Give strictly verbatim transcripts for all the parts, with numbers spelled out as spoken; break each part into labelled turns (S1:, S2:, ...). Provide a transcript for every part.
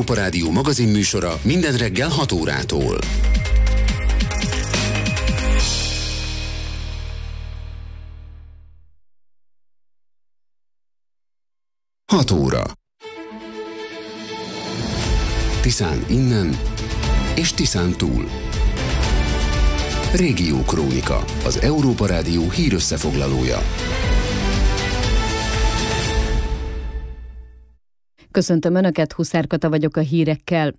S1: Európa Rádió magazinműsora minden reggel hat órától. hat óra. Tiszán innen és Tiszán túl. Régiókrónika, az Európa Rádió hírösszefoglalója.
S2: Köszöntöm Önöket, Huszár Kata vagyok a hírekkel.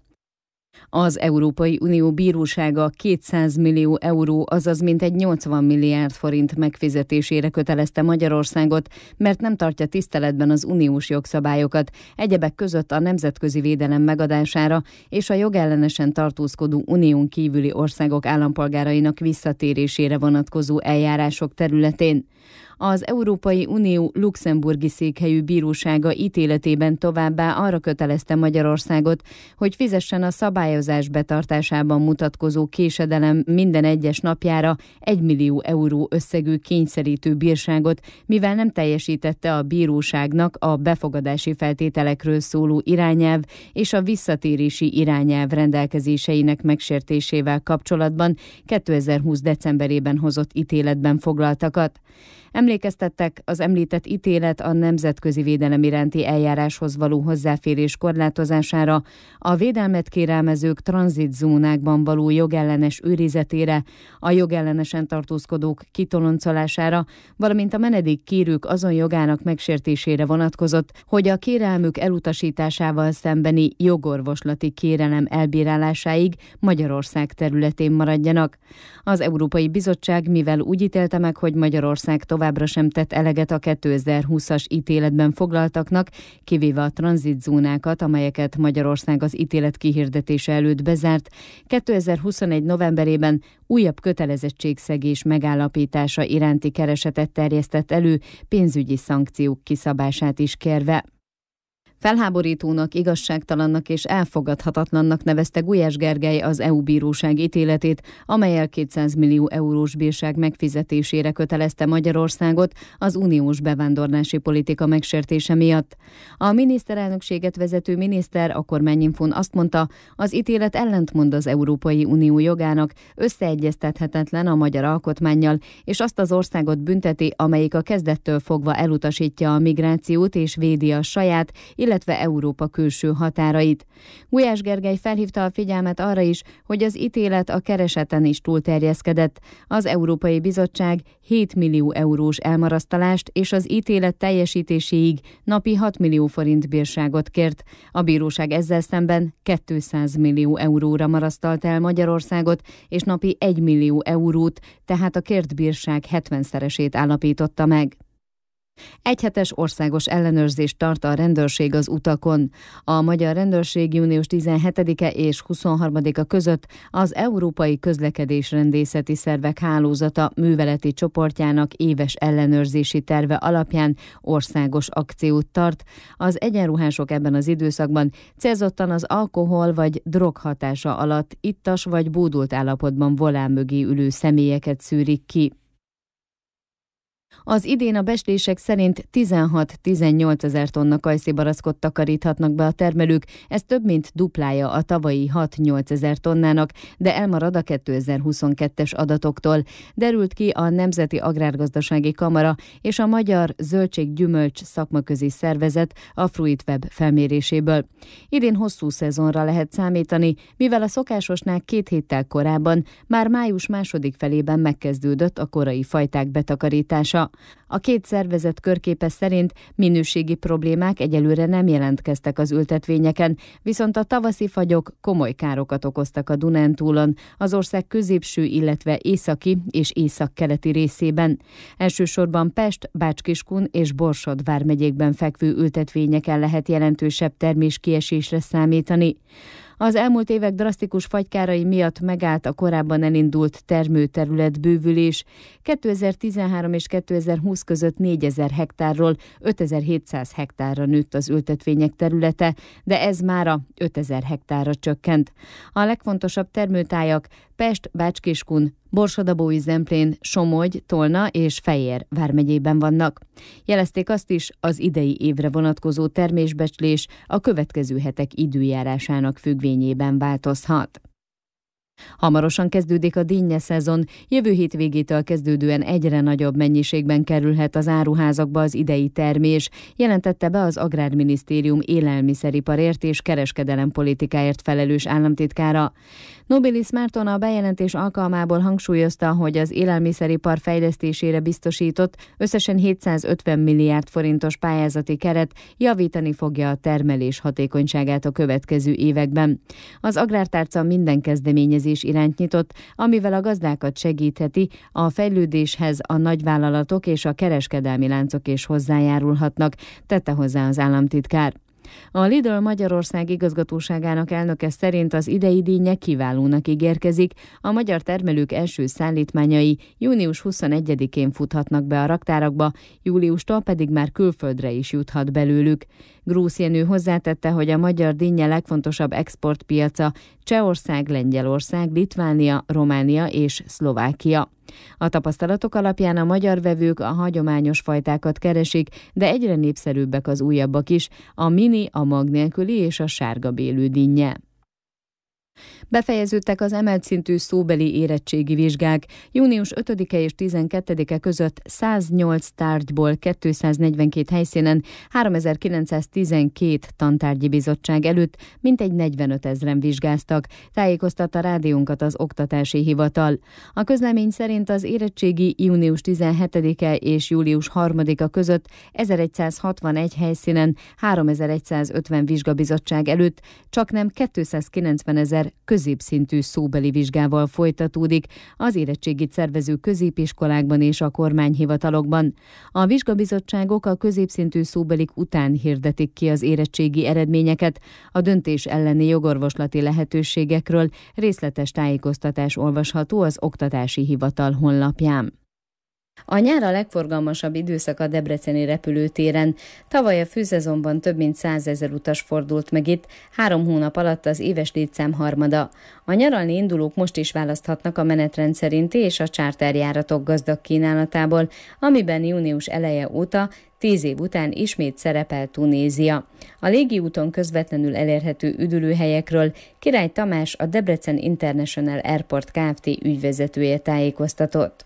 S2: Az Európai Unió bírósága kétszáz millió euró, azaz mintegy nyolcvan milliárd forint megfizetésére kötelezte Magyarországot, mert nem tartja tiszteletben az uniós jogszabályokat, egyebek között a nemzetközi védelem megadására és a jogellenesen tartózkodó unión kívüli országok állampolgárainak visszatérésére vonatkozó eljárások területén. Az Európai Unió luxemburgi székhelyű bírósága ítéletében továbbá arra kötelezte Magyarországot, hogy fizessen a szabályozás betartásában mutatkozó késedelem minden egyes napjára egy millió euró összegű kényszerítő bírságot, mivel nem teljesítette a bíróságnak a befogadási feltételekről szóló irányelv és a visszatérési irányelv rendelkezéseinek megsértésével kapcsolatban kétezer-húsz decemberében hozott ítéletben foglaltakat. Emlékeztettek, az említett ítélet a nemzetközi védelem iránti eljáráshoz való hozzáférés korlátozására, a védelmet kérelmezők tranzitzónákban való jogellenes őrizetére, a jogellenesen tartózkodók kitoloncolására, valamint a menedékkérők azon jogának megsértésére vonatkozott, hogy a kérelmük elutasításával szembeni jogorvoslati kérelem elbírálásáig Magyarország területén maradjanak. Az Európai Bizottság mivel úgy ítélte meg, hogy Magyarország továbbra sem tett eleget a kétezer-húszas ítéletben foglaltaknak, kivéve a tranzitzónákat, amelyeket Magyarország az ítélet kihirdetése előtt bezárt, kétezer-huszonegy novemberében újabb kötelezettségszegés megállapítása iránti keresetet terjesztett elő, pénzügyi szankciók kiszabását is kérve. Felháborítónak, igazságtalannak és elfogadhatatlannak nevezte Gulyás Gergely az é u-bíróság ítéletét, amellyel kétszáz millió eurós bírság megfizetésére kötelezte Magyarországot az uniós bevándorlási politika megsértése miatt. A miniszterelnökséget vezető miniszter a kormányinfón azt mondta, az ítélet ellentmond az Európai Unió jogának, összeegyeztethetetlen a magyar alkotmánnyal, és azt az országot bünteti, amelyik a kezdettől fogva elutasítja a migrációt és védi a saját, illetve Európa külső határait. Gulyás Gergely felhívta a figyelmet arra is, hogy az ítélet a kereseten is túlterjeszkedett. Az Európai Bizottság hét millió eurós elmarasztalást és az ítélet teljesítéséig napi hat millió forint bírságot kért. A bíróság ezzel szemben kétszáz millió euróra marasztalt el Magyarországot, és napi egy millió eurót, tehát a kért bírság hetvenszeresét állapította meg. Egyhetes országos ellenőrzést tart a rendőrség az utakon. A magyar rendőrség június tizenhetedike és huszonharmadika között az Európai Közlekedésrendészeti Szervek Hálózata műveleti csoportjának éves ellenőrzési terve alapján országos akciót tart. Az egyenruhások ebben az időszakban célzottan az alkohol vagy drog hatása alatt ittas vagy bódult állapotban volán mögé ülő személyeket szűrik ki. Az idén a becslések szerint tizenhat-tizennyolc ezer tonna kajszibarackot takaríthatnak be a termelők, ez több mint duplája a tavalyi hat-nyolc ezer tonnának, de elmarad a kétezer-huszonkettes adatoktól, derült ki a Nemzeti Agrárgazdasági Kamara és a Magyar Zöldség-Gyümölcs Szakmaközi Szervezet a Fruitweb felméréséből. Idén hosszú szezonra lehet számítani, mivel a szokásosnál két héttel korábban, már május második felében megkezdődött a korai fajták betakarítása. A két szervezet körképe szerint minőségi problémák egyelőre nem jelentkeztek az ültetvényeken, viszont a tavaszi fagyok komoly károkat okoztak a Dunántúlon, az ország középső, illetve északi és északkeleti részében. Elsősorban Pest, Bács-Kiskun és Borsod vármegyékben fekvő ültetvényeken lehet jelentősebb terméskiesésre számítani. Az elmúlt évek drasztikus fagykárai miatt megállt a korábban elindult termőterület bővülés. kétezer-tizenhárom és kétezer-húsz között négyezer hektárról ötezer-hétszáz hektárra nőtt az ültetvények területe, de ez mára ötezer hektárra csökkent. A legfontosabb termőtájak Pest, Bács-Kiskun, Borsod-Abaúj, Zemplén, Somogy, Tolna és Fejér vármegyében vannak. Jelezték azt is, az idei évre vonatkozó termésbecslés a következő hetek időjárásának függvényében változhat. Hamarosan kezdődik a dinnye szezon, jövő hét végétől kezdődően egyre nagyobb mennyiségben kerülhet az áruházakba az idei termés, jelentette be az Agrárminisztérium élelmiszeriparért és kereskedelempolitikáért felelős államtitkára. Nobilis Márton a bejelentés alkalmából hangsúlyozta, hogy az élelmiszeripar fejlesztésére biztosított összesen hétszázötven milliárd forintos pályázati keret javítani fogja a termelés hatékonyságát a következő években. Az agrártárca minden kezdeményezés iránt nyitott, amivel a gazdákat segítheti, a fejlődéshez a nagyvállalatok és a kereskedelmi láncok is hozzájárulhatnak, tette hozzá az államtitkár. A Lidl Magyarország igazgatóságának elnöke szerint az idei dinnye kiválónak ígérkezik, a magyar termelők első szállítmányai június huszonegyedikén futhatnak be a raktárakba, júliustól pedig már külföldre is juthat belőlük. Grósz Jenő hozzátette, hogy a magyar dinnye legfontosabb exportpiaca Csehország, Lengyelország, Litvánia, Románia és Szlovákia. A tapasztalatok alapján a magyar vevők a hagyományos fajtákat keresik, de egyre népszerűbbek az újabbak is, a mini, a mag nélküli és a sárga bélű dinnye. Befejeződtek az emelt szintű szóbeli érettségi vizsgák. június ötödike és tizenkettedike között száznyolc tárgyból kétszáznegyvenkét helyszínen háromezer-kilencszáztizenkét tantárgyi bizottság előtt mintegy negyvenöt ezren vizsgáztak, tájékoztatta rádiónkat az Oktatási Hivatal. A közlemény szerint az érettségi június tizenhetedike és július harmadika között ezeregyszázhatvanegy helyszínen háromezer-százötven vizsgabizottság előtt csaknem kétszázkilencvenezer középszintű szóbeli vizsgával folytatódik az érettségit szervező középiskolákban és a kormányhivatalokban. A vizsgabizottságok a középszintű szóbelik után hirdetik ki az érettségi eredményeket, a döntés elleni jogorvoslati lehetőségekről részletes tájékoztatás olvasható az Oktatási Hivatal honlapján. A nyár a legforgalmasabb időszak a debreceni repülőtéren. Tavaly a főszezonban több mint százezer utas fordult meg itt, három hónap alatt az éves létszám harmada. A nyaralni indulók most is választhatnak a menetrend szerinti és a charterjáratok gazdag kínálatából, amiben június eleje óta tíz év után ismét szerepel Tunézia. A légiúton közvetlenül elérhető üdülőhelyekről Király Tamás, a Debrecen International Airport Kft. Ügyvezetője tájékoztatott.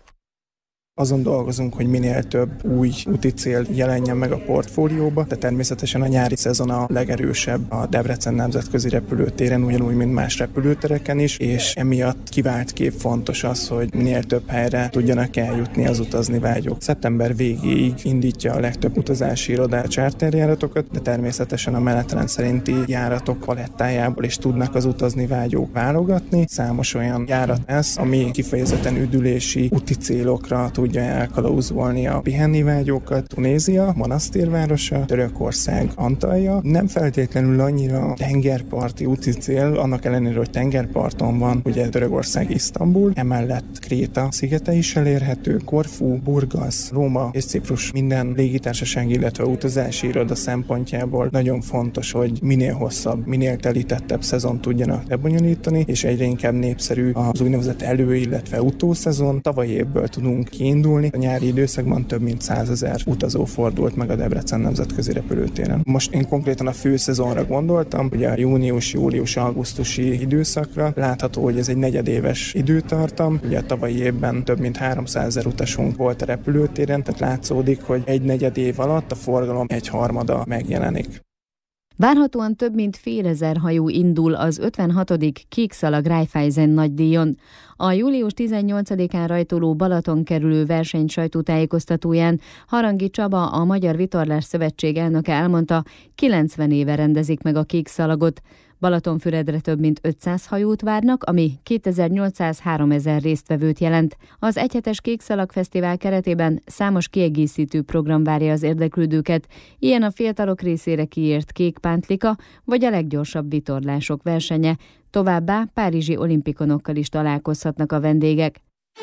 S3: Azon dolgozunk, hogy minél több új úti cél jelenjen meg a portfólióba, de természetesen a nyári szezon a legerősebb a Debrecen nemzetközi repülőtéren, ugyanúgy, mint más repülőtereken is, és emiatt kivált kép fontos az, hogy minél több helyre tudjanak eljutni az utazni vágyók. Szeptember végéig indítja a legtöbb utazási iroda a charterjáratokat, de természetesen a menetrend szerinti járatok palettájából is tudnak az utazni vágyók válogatni. Számos olyan járat lesz, ami kifejezetten üdülési úti célokra tud tudja elkalauzolni a pihenni vágyókat. Tunézia, monasztérvárosa, Törökország, Antalya. Nem feltétlenül annyira tengerparti úti cél, annak ellenére, hogy tengerparton van, ugye Törökország, Isztambul, emellett Kréta szigete is elérhető, Korfú, Burgasz, Róma és Ciprus. Minden légitársaság, illetve utazási iroda szempontjából nagyon fontos, hogy minél hosszabb, minél telítettebb szezon tudjanak lebonyolítani, és egyre inkább népszerű az úgynevezett elő, illetve utószezon. Tavalyi évből tudunk kiindulni. A nyári időszakban több mint százezer utazó fordult meg a Debrecen nemzetközi repülőtéren. Most én konkrétan a főszezonra gondoltam, ugye a június-július-augusztusi időszakra. Látható, hogy ez egy negyedéves időtartam. Ugye a tavalyi évben több mint háromszázezer utasunk volt a repülőtéren, tehát látszódik, hogy egy negyed év alatt a forgalom egy harmada megjelenik.
S2: Várhatóan több mint félezer hajó indul az ötvenhatodik Kékszalag Raiffeisen nagydíjon. A július tizennyolcadikán rajtoló Balaton kerülő verseny sajtótájékoztatóján Harangi Csaba, a Magyar Vitorlás Szövetség elnöke elmondta, kilencven éve rendezik meg a Kékszalagot. Balatonfüredre több mint ötszáz hajót várnak, ami kétezer-nyolcszáz-háromezer résztvevőt jelent. Az egyhetes Kékszalag Fesztivál keretében számos kiegészítő program várja az érdeklődőket, ilyen a fiatalok részére kiírt kék pántlika, vagy a leggyorsabb vitorlások versenye. Továbbá párizsi olimpikonokkal is találkozhatnak a vendégek.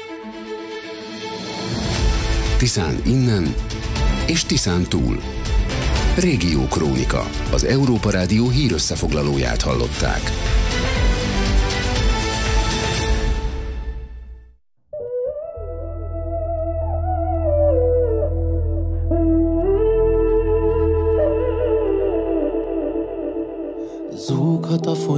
S1: Tiszán innen és Tiszán túl. Régiókrónika, az Európa Rádió hírösszefoglalóját hallották.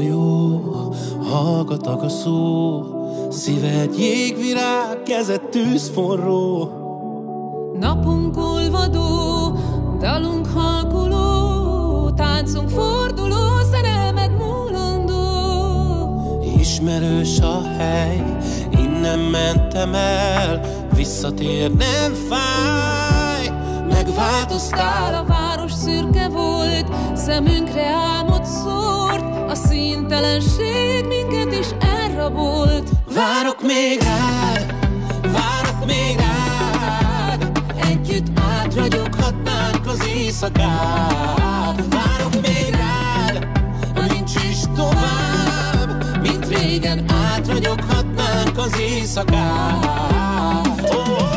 S4: jó, hallgatak a szó, szíve egy jégvirág, kezed tűz forró.
S5: Napunk olvadó, dalunk halkuló, táncunk forduló, szerelmed múlandó.
S4: Ismerős a hely, innen mentem el, visszatér nem fáj.
S5: Megváltoztál, a város szürke volt, szemünkre álmot szórt, a színtelenség minket is elrabolt.
S4: Várok még rád, várok még rád, együtt átragyoghatnánk az éjszakát. Várok még rád, nincs is tovább, mint régen átragyoghatnánk az éjszakát. Oh, oh,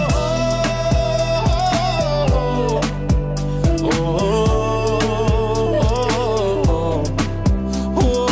S4: oh, oh, oh, oh, oh,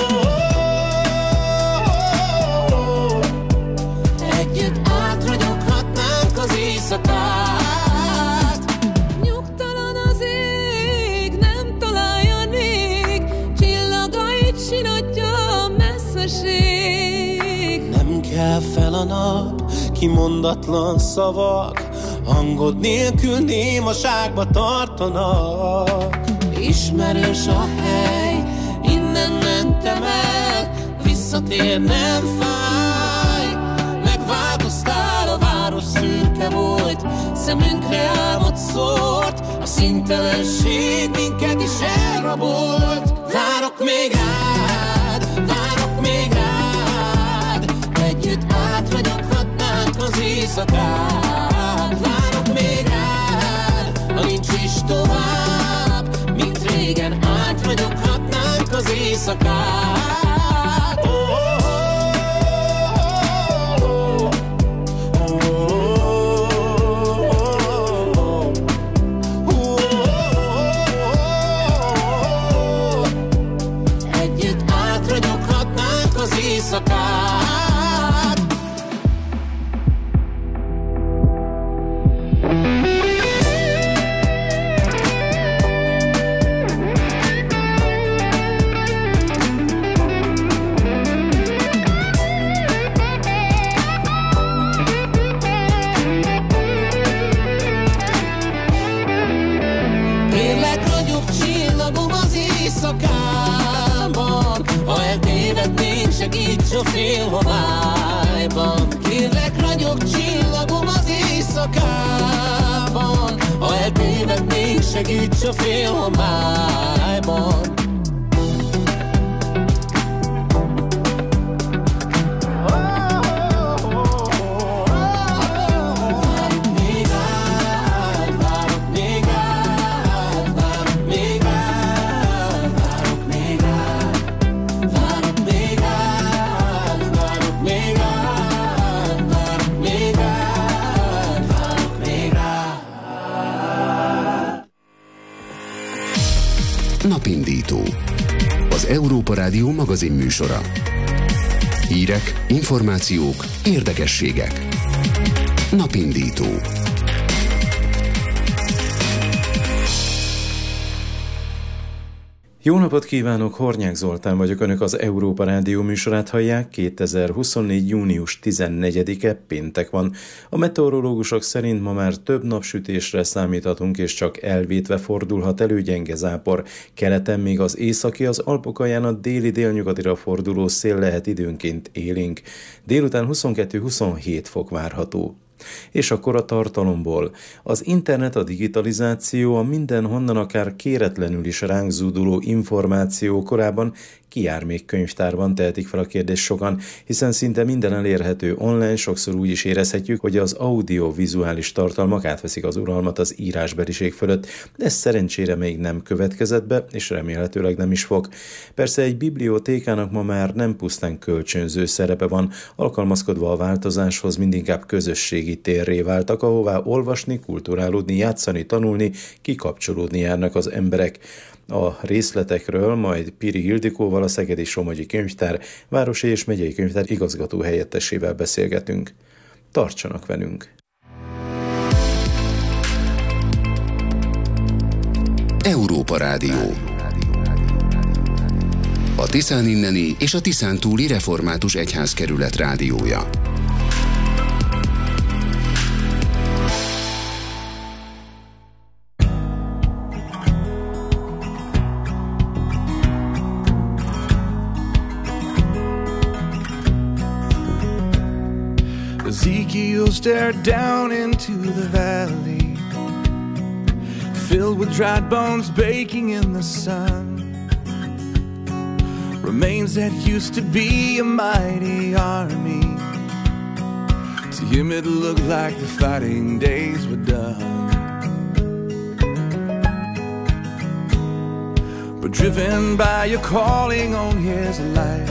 S4: oh. Együtt átragyoghatnánk az éjszakát.
S5: Nyugtalan az ég, nem találja még, csillagait sinatja a messzeség.
S4: Nem kell fel a nap, kimondatlan szavak, hangod nélkül némaságba tartanak.
S5: Ismerős a hely, innen mentem el, visszatér nem fáj.
S4: Megváltoztál, a város szürke volt,
S5: Szemünkre álmot szórt,
S4: a színtelenség minket is elrabolt. Várok még rád, várok még rád, együtt átragyoghatnánk az éjszakát. Várok még rád, ha nincs is tovább, mint régen átragyoghatnánk az éjszakát. Oh, oh, oh, oh, oh, oh, oh, oh. Együtt átragyoghatnánk az éjszakát. Kérlek, ragyog csillagom az éjszakában, ha eltévednénk, segíts a félhomályban. Kérlek, ragyog csillagom az éjszakában, ha eltévednénk, segíts a félhomályban. Várok még rád, várok még rád, várok még rád, várok még rád, várok még rád, várok még rád, várok még rád, várok még rád.
S1: Napindító. Az Európa Rádió magazin műsora. Hírek, információk, érdekességek. Napindító.
S6: Jó napot kívánok, Hornyák Zoltán vagyok, Önök az Európa Rádió műsorát hallják, kétezer-huszonnégy. június tizennegyedike, péntek van. A meteorológusok szerint ma már több napsütésre számíthatunk, és csak elvétve fordulhat elő gyenge zápor. Keleten még az északi, az Alpok alján a déli-délnyugatira forduló szél lehet időnként élénk. Délután huszonkettő-huszonhét fok várható. És akkor a tartalomból. Az internet, a digitalizáció, a mindenhonnan akár kéretlenül is ránk zúduló információ korában ki jár még könyvtárban, tehetik fel a kérdést sokan, hiszen szinte minden elérhető online, sokszor úgy is érezhetjük, hogy az audiovizuális tartalmak átveszik az uralmat az írásbeliség fölött, de ez szerencsére még nem következett be, és remélhetőleg nem is fog. Persze egy bibliotékának ma már nem pusztán kölcsönző szerepe van, alkalmazkodva a változáshoz mindinkább közösségi térré váltak, ahová olvasni, kulturálódni, játszani, tanulni, kikapcsolódni járnak az emberek. A részletekről majd Piri Ildikóval, a Szegedi Somogyi Könyvtár városi és megyei könyvtár igazgató helyettesével beszélgetünk. Tartsanak velünk!
S1: Európa Rádió. A Tiszán inneni és a Tiszán túli református egyházkerület rádiója.
S7: Ezekiel stared down into the valley, filled with dried bones baking in the sun. Remains that used to be a mighty army. To him it looked like the fighting days were done. But driven by a calling on his life,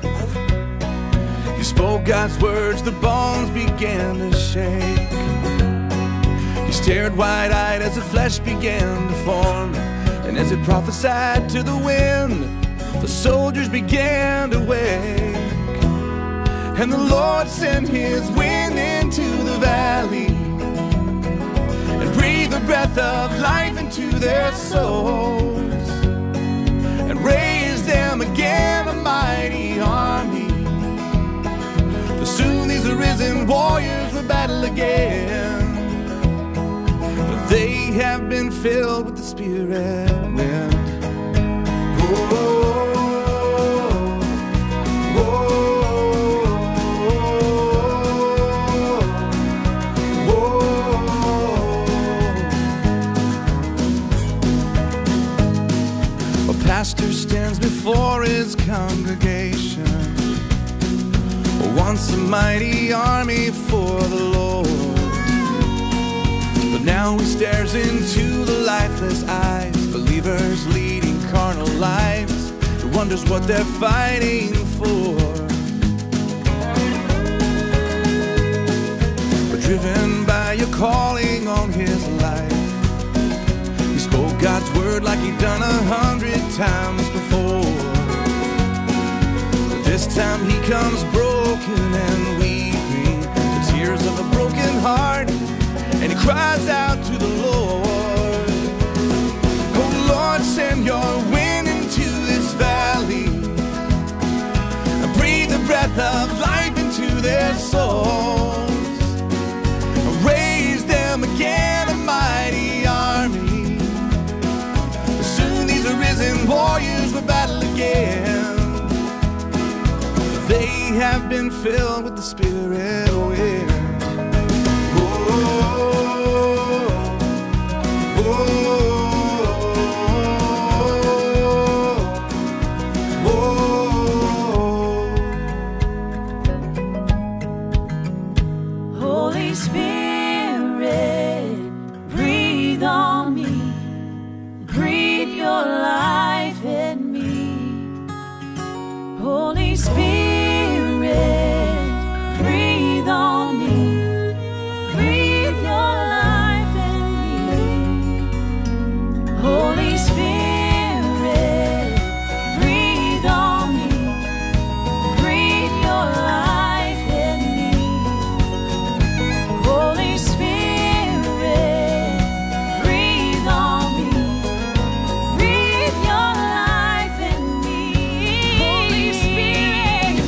S7: he spoke God's words, the bones began to shake. He stared wide-eyed as the flesh began to form, and as it prophesied to the wind, the soldiers began to wake. And the Lord sent his wind into the valley and breathed the breath of life into their souls, and raised them again a mighty army. For soon these arisen warriors will battle again, for they have been filled with the Spirit wind. Oh, pastor stands before his congregation, once a mighty army for the Lord, but now he stares into the lifeless eyes, believers leading carnal lives, he wonders what they're fighting for. But driven by a calling on his life, he spoke God's word like he'd done a hundred times before. But this time he comes broken and weeping, the tears of a broken heart, and he cries out to the Lord. Oh Lord, send your wind into this valley and breathe the breath of life into their souls, and raise them again a mighty army. Arisen warriors will battle again, they have been filled with the Spirit wind. Oh, oh, oh,
S8: oh. Holy Spirit, breathe on me, breathe your life in me. Holy Spirit, breathe on me, breathe your life in me. Holy Spirit, breathe on me, breathe your life in me. Holy Spirit, breathe on me, breathe your life in me. Holy Spirit,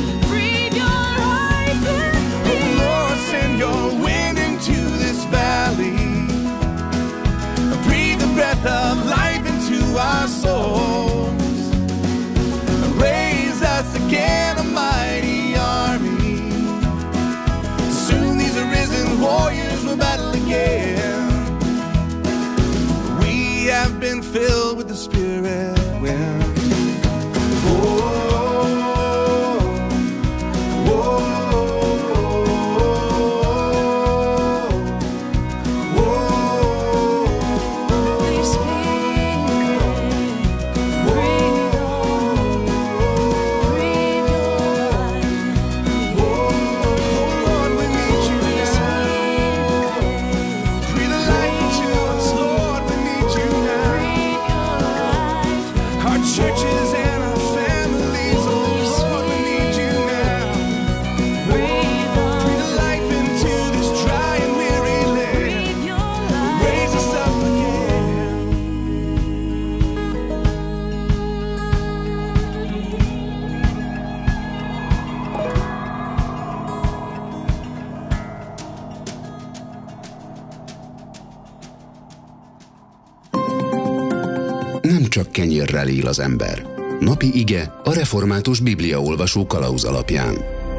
S1: csak kenyérrel él az ember. Napi ige a református bibliaolvasó kalauz alapján.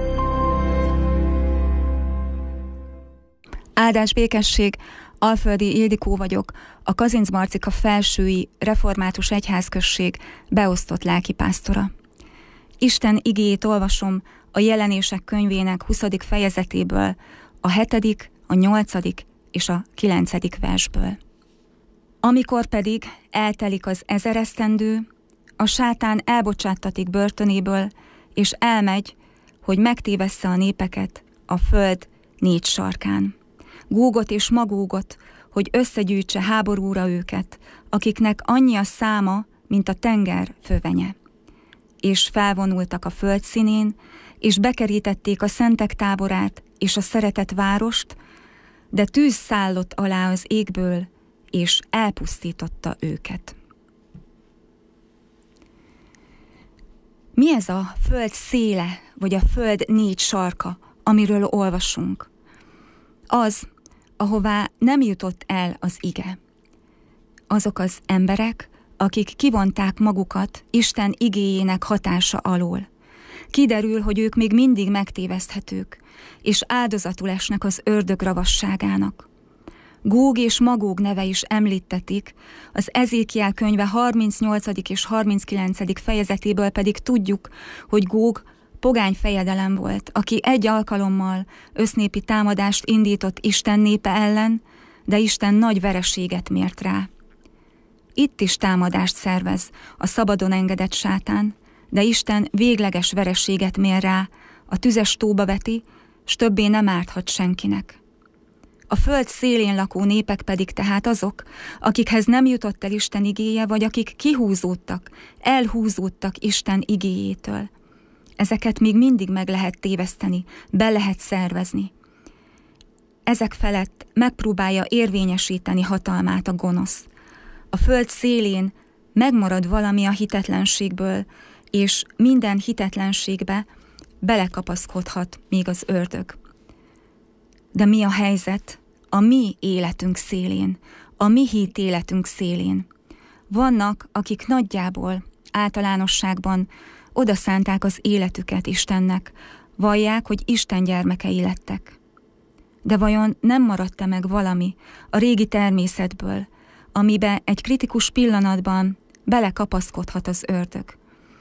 S9: Áldás békesség, Alföldi Ildikó vagyok, a Kazincbarcika felsői református egyházközség beosztott lelkipásztora. Isten igéjét olvasom a Jelenések könyvének huszadik fejezetéből, a hetedik, a nyolcadik és a kilencedik versből. Amikor pedig eltelik az ezer esztendő, a sátán elbocsáttatik börtönéből, és elmegy, hogy megtévessze a népeket a föld négy sarkán. Gógot és Magógot, hogy összegyűjtse háborúra őket, akiknek annyi a száma, mint a tenger fövenye. És felvonultak a föld színén, és bekerítették a szentek táborát és a szeretett várost, de tűz szállott alá az égből, és elpusztította őket. Mi ez a föld széle, vagy a föld négy sarka, amiről olvasunk? Az, ahová nem jutott el az ige. Azok az emberek, akik kivonták magukat Isten igéjének hatása alól. Kiderül, hogy ők még mindig megtéveszthetők, és áldozatul esnek az ördög ravasságának. Góg és Magóg neve is említetik, az Ezékiel könyve harmincnyolcadik és harminckilencedik fejezetéből pedig tudjuk, hogy Góg pogány fejedelem volt, aki egy alkalommal össznépi támadást indított Isten népe ellen, de Isten nagy vereséget mért rá. Itt is támadást szervez a szabadon engedett sátán, de Isten végleges vereséget mér rá, a tüzes tóba veti, s többé nem árthat senkinek. A föld szélén lakó népek pedig tehát azok, akikhez nem jutott el Isten igéje, vagy akik kihúzódtak, elhúzódtak Isten igéjétől. Ezeket még mindig meg lehet téveszteni, be lehet szervezni. Ezek felett megpróbálja érvényesíteni hatalmát a gonosz. A föld szélén megmarad valami a hitetlenségből, és minden hitetlenségbe belekapaszkodhat még az ördög. De mi a helyzet a mi életünk szélén, a mi hit életünk szélén? Vannak, akik nagyjából, általánosságban odaszánták az életüket Istennek, vallják, hogy Isten gyermekei lettek. De vajon nem maradt-e meg valami a régi természetből, amibe egy kritikus pillanatban belekapaszkodhat az ördög?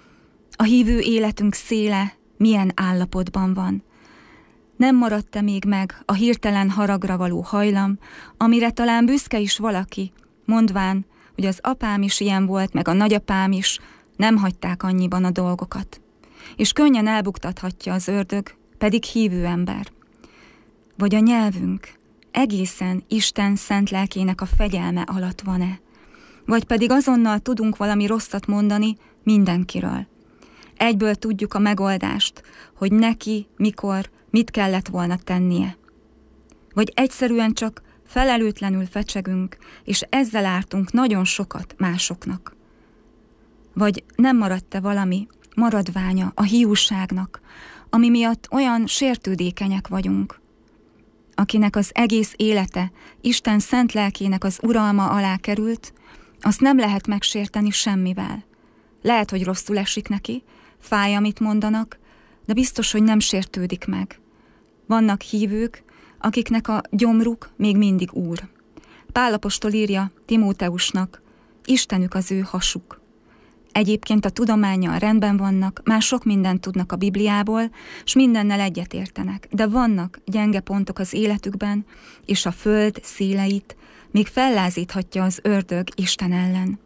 S9: A hívő életünk széle milyen állapotban van? Nem maradt-e még meg a hirtelen haragra való hajlam, amire talán büszke is valaki, mondván, hogy az apám is ilyen volt, meg a nagyapám is, nem hagyták annyiban a dolgokat. És könnyen elbuktathatja az ördög, pedig hívő ember. Vagy a nyelvünk egészen Isten szent lelkének a fegyelme alatt van-e? Vagy pedig azonnal tudunk valami rosszat mondani mindenkiről. Egyből tudjuk a megoldást, hogy neki, mikor, mit kellett volna tennie. Vagy egyszerűen csak felelőtlenül fecsegünk, és ezzel ártunk nagyon sokat másoknak. Vagy nem maradt-e valami maradványa a hiúságnak, ami miatt olyan sértődékenyek vagyunk, akinek az egész élete Isten szent lelkének az uralma alá került, azt nem lehet megsérteni semmivel. Lehet, hogy rosszul esik neki, fáj, amit mondanak, de biztos, hogy nem sértődik meg. Vannak hívők, akiknek a gyomruk még mindig Úr. Pál apostol írja Timóteusnak, Istenük az ő hasuk. Egyébként a tudománnyal rendben vannak, már sok mindent tudnak a Bibliából, s mindennel egyetértenek, de vannak gyenge pontok az életükben, és a föld széleit még fellázíthatja az ördög Isten ellen.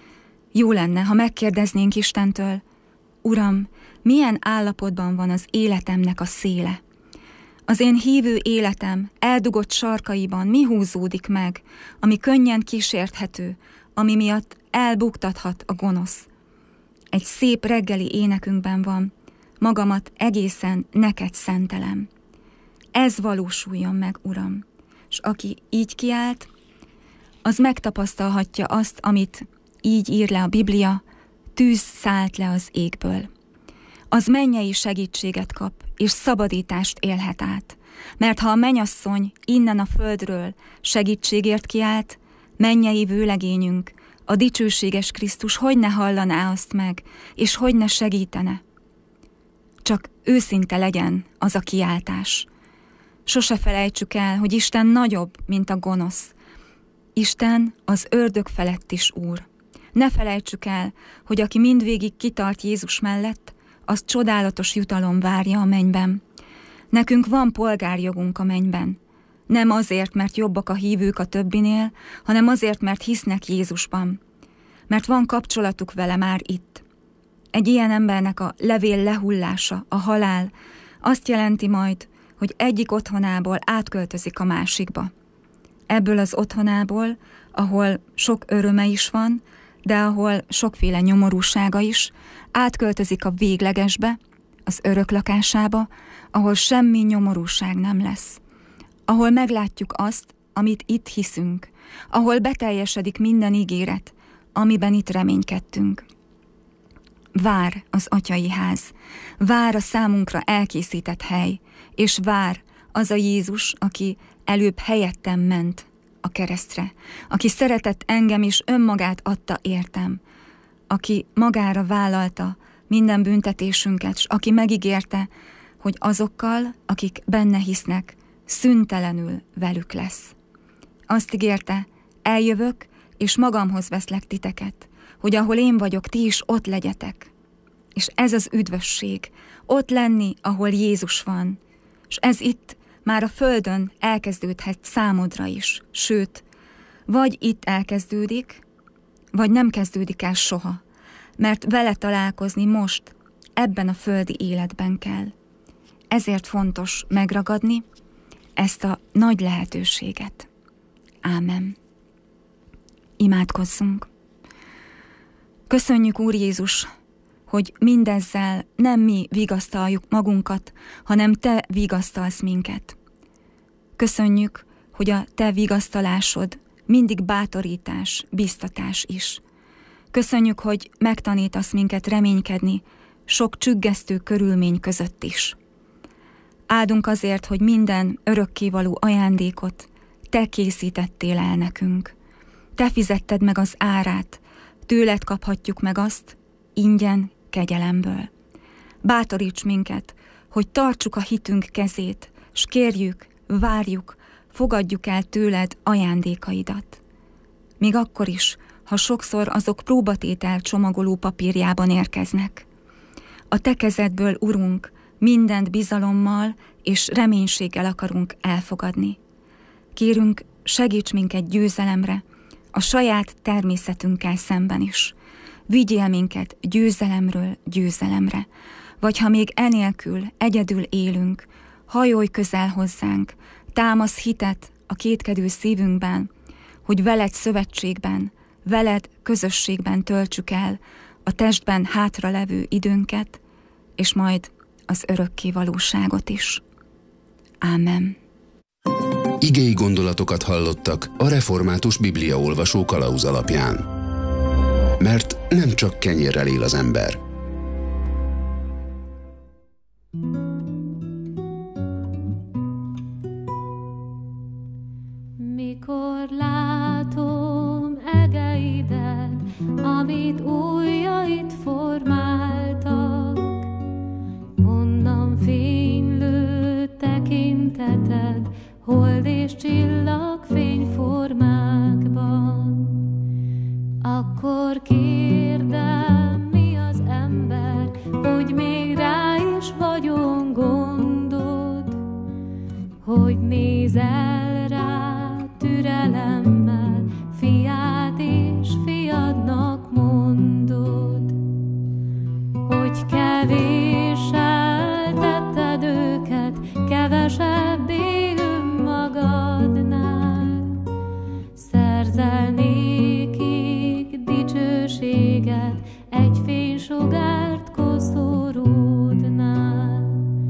S9: Jó lenne, ha megkérdeznénk Istentől, Uram, milyen állapotban van az életemnek a széle? Az én hívő életem eldugott sarkaiban mi húzódik meg, ami könnyen kísérthető, ami miatt elbuktathat a gonosz? Egy szép reggeli énekünkben van, magamat egészen neked szentelem. Ez valósuljon meg, Uram, és aki így kiált, az megtapasztalhatja azt, amit így ír le a Biblia, tűz szállt le az égből. Az mennyei segítséget kap, és szabadítást élhet át. Mert ha a mennyasszony innen a földről segítségért kiált, mennyei vőlegényünk a dicsőséges Krisztus hogy ne hallaná azt meg, és hogy ne segítene. Csak őszinte legyen az a kiáltás. Sose felejtsük el, hogy Isten nagyobb, mint a gonosz. Isten az ördög felett is úr. Ne felejtsük el, hogy aki mindvégig kitart Jézus mellett, az csodálatos jutalom várja a mennyben. Nekünk van polgárjogunk a mennyben. Nem azért, mert jobbak a hívők a többinél, hanem azért, mert hisznek Jézusban. Mert van kapcsolatuk vele már itt. Egy ilyen embernek a levél lehullása, a halál azt jelenti majd, hogy egyik otthonából átköltözik a másikba. Ebből az otthonából, ahol sok öröme is van, de ahol sokféle nyomorúsága is, átköltözik a véglegesbe, az örök lakásába, ahol semmi nyomorúság nem lesz. Ahol meglátjuk azt, amit itt hiszünk, ahol beteljesedik minden ígéret, amiben itt reménykedtünk. Vár az atyai ház, vár a számunkra elkészített hely, és vár az a Jézus, aki előbb helyettem ment a keresztre, aki szeretett engem és önmagát adta értem, aki magára vállalta minden büntetésünket, s aki megígérte, hogy azokkal, akik benne hisznek, szüntelenül velük lesz. Azt ígérte, eljövök, és magamhoz veszlek titeket, hogy ahol én vagyok, ti is ott legyetek. És ez az üdvösség, ott lenni, ahol Jézus van, és ez itt már a földön elkezdődhet számodra is, sőt, vagy itt elkezdődik, vagy nem kezdődik el soha, mert vele találkozni most, ebben a földi életben kell. Ezért fontos megragadni ezt a nagy lehetőséget. Ámen. Imádkozzunk. Köszönjük, Úr Jézus, hogy mindezzel nem mi vigasztaljuk magunkat, hanem Te vigasztalsz minket. Köszönjük, hogy a Te vigasztalásod mindig bátorítás, biztatás is. Köszönjük, hogy megtanítasz minket reménykedni sok csüggesztő körülmény között is. Áldunk azért, hogy minden örökkévaló ajándékot Te készítettél el nekünk. Te fizetted meg az árát, tőled kaphatjuk meg azt ingyen, kegyelemből. Bátoríts minket, hogy tartsuk a hitünk kezét, s kérjük, várjuk, fogadjuk el tőled ajándékaidat. Még akkor is, ha sokszor azok próbatétel csomagoló papírjában érkeznek. A Te kezedből, Urunk, mindent bizalommal és reménységgel akarunk elfogadni. Kérünk, segíts minket győzelemre, a saját természetünkkel szemben is. Vigyél minket győzelemről győzelemre, vagy ha még enélkül egyedül élünk, hajolj közel hozzánk, támasz hitet a kétkedő szívünkben, hogy veled szövetségben, veled közösségben töltsük el a testben hátralevő időnket, és majd az örökké valóságot is. Ámen.
S1: Igei gondolatokat hallottak a Református Bibliaolvasó kalauz alapján. Mert nem csak kenyérrel él az ember.
S8: Mikor látom egeidet, amit ujjaid formáltak, onnan fénylő tekinteted, hold és csillag fényformákban. Akkor kérdem, mi az ember, hogy még rá is vagyon gondod, hogy nézel rá türelemmel, fiát és fiadnak mondod, hogy kevéssel tetted őket, kevesebbé önmagadnál, szerzel nékik dicsőséget, egy fénysugárt koszorúdnál.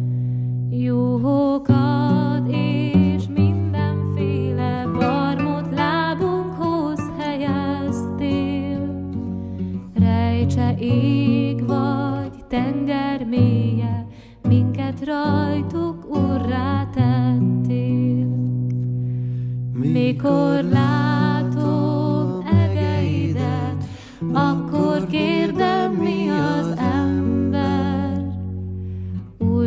S8: Juhokat és mindenféle barmot lábunkhoz helyeztél, rejtse ég vagy tenger mélye, minket rajtuk urrá tettél. Mikor látom egeidet,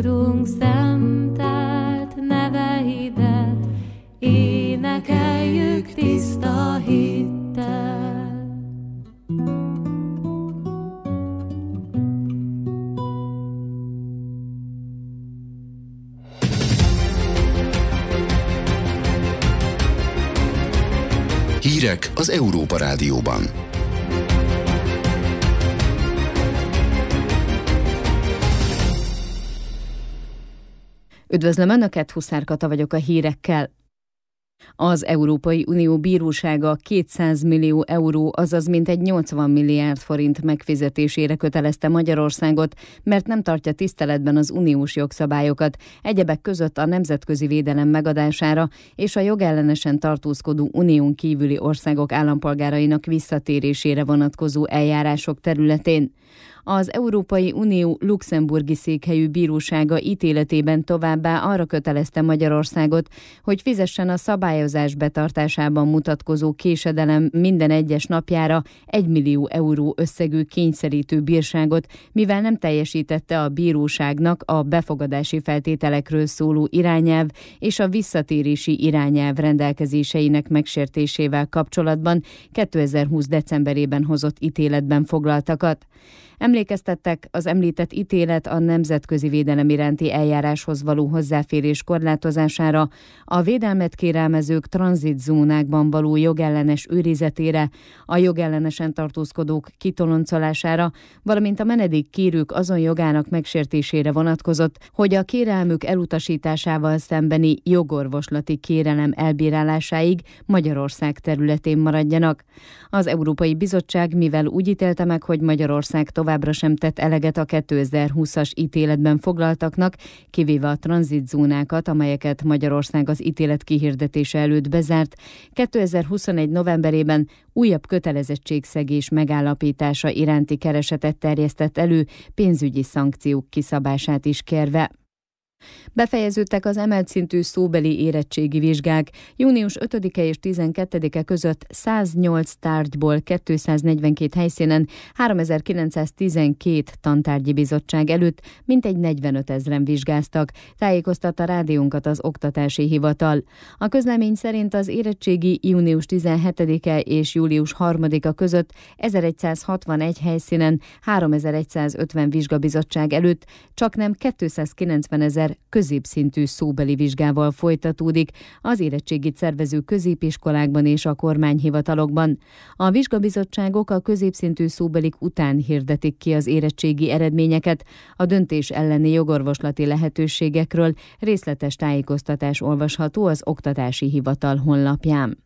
S8: Urunk, szentelt neveidet, énekeljük tiszta hittel.
S1: Hírek az Európa Rádióban.
S2: Üdvözlöm Önöket, Huszár Kata vagyok a hírekkel. Az Európai Unió bírósága kétszáz millió euró, azaz mintegy nyolcvan milliárd forint megfizetésére kötelezte Magyarországot, mert nem tartja tiszteletben az uniós jogszabályokat, egyebek között a nemzetközi védelem megadására és a jogellenesen tartózkodó unión kívüli országok állampolgárainak visszatérésére vonatkozó eljárások területén. Az Európai Unió luxemburgi székhelyű bírósága ítéletében továbbá arra kötelezte Magyarországot, hogy fizessen a szabályozás betartásában mutatkozó késedelem minden egyes napjára egy millió euró összegű kényszerítő bírságot, mivel nem teljesítette a bíróságnak a befogadási feltételekről szóló irányelv és a visszatérési irányelv rendelkezéseinek megsértésével kapcsolatban kétezer-húsz decemberében hozott ítéletben foglaltakat. Emlékeztettek, az említett ítélet a nemzetközi védelem iránti eljáráshoz való hozzáférés korlátozására, a védelmet kérelmezők tranzitzónákban való jogellenes őrizetére, a jogellenesen tartózkodók kitoloncolására, valamint a menedékkérők azon jogának megsértésére vonatkozott, hogy a kérelmük elutasításával szembeni jogorvoslati kérelem elbírálásáig Magyarország területén maradjanak. Az Európai Bizottság mivel úgy ítélte meg, hogy Magyarország továbbra sem tett eleget a kétezer-húszas ítéletben foglaltaknak, kivéve a tranzitzónákat, amelyeket Magyarország az ítélet kihirdetése előtt bezárt, kétezer-huszonegy novemberében újabb kötelezettségszegés megállapítása iránti keresetet terjesztett elő, pénzügyi szankciók kiszabását is kérve. Befejeződtek az emelt szintű szóbeli érettségi vizsgák. Június ötödike és tizenkettedike között száznyolc tárgyból kétszáznegyvenkét helyszínen háromezer-kilencszáztizenkét tantárgyi bizottság előtt mintegy negyvenötezren vizsgáztak, tájékoztatta rádiónkat az Oktatási Hivatal. A közlemény szerint az érettségi június tizenhetedike és július harmadika között ezeregyszázhatvanegy helyszínen háromezer-egyszázötven vizsgabizottság előtt csaknem kétszázkilencvenezer középszintű szóbeli vizsgával folytatódik az érettségit szervező középiskolákban és a kormányhivatalokban. A vizsgabizottságok a középszintű szóbelik után hirdetik ki az érettségi eredményeket, a döntés elleni jogorvoslati lehetőségekről részletes tájékoztatás olvasható az Oktatási Hivatal honlapján.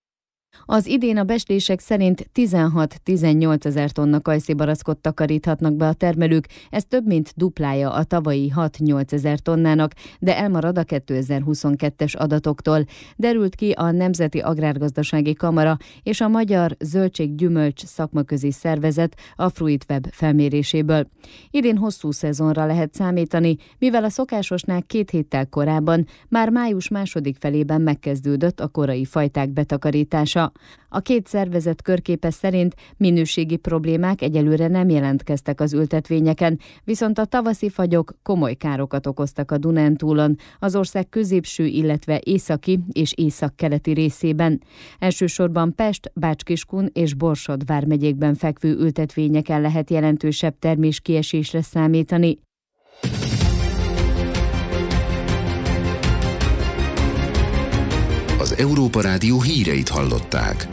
S2: Az idén a becslések szerint tizenhat-tizennyolc ezer tonna kajszibarackot takaríthatnak be a termelők, ez több mint duplája a tavalyi hat-nyolc ezer tonnának, de elmarad a kétezer-huszonkettes adatoktól, derült ki a Nemzeti Agrárgazdasági Kamara és a Magyar Zöldség-Gyümölcs Szakmaközi Szervezet a Fruitweb felméréséből. Idén hosszú szezonra lehet számítani, mivel a szokásosnál két héttel korábban, már május második felében megkezdődött a korai fajták betakarítása. A két szervezet körképe szerint minőségi problémák egyelőre nem jelentkeztek az ültetvényeken, viszont a tavaszi fagyok komoly károkat okoztak a Dunántúlon, az ország középső, illetve északi és északkeleti részében. Elsősorban Pest, Bács-Kiskun és Borsod vármegyékben fekvő ültetvényeken lehet jelentősebb terméskiesésre számítani.
S1: Az Európa Rádió híreit hallották.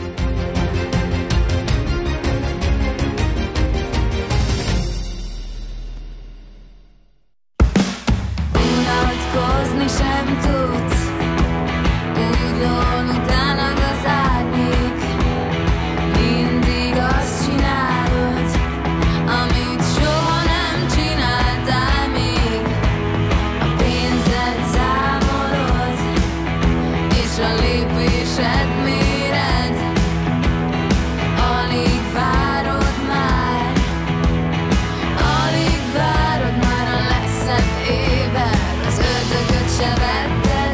S8: Unatkozni sem tudsz, úgy lón utánad az árnyék. Mindig azt csinálod, amit soha nem csináltál még. A pénzed számolod, és a lépésed méred. Alig várod már, alig várod már a legszebb évet. Az ördögöt se vetted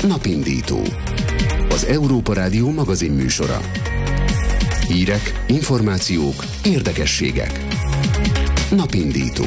S1: Napindító. Az Európa Rádió magazin műsora. Hírek, információk, érdekességek. Napindító.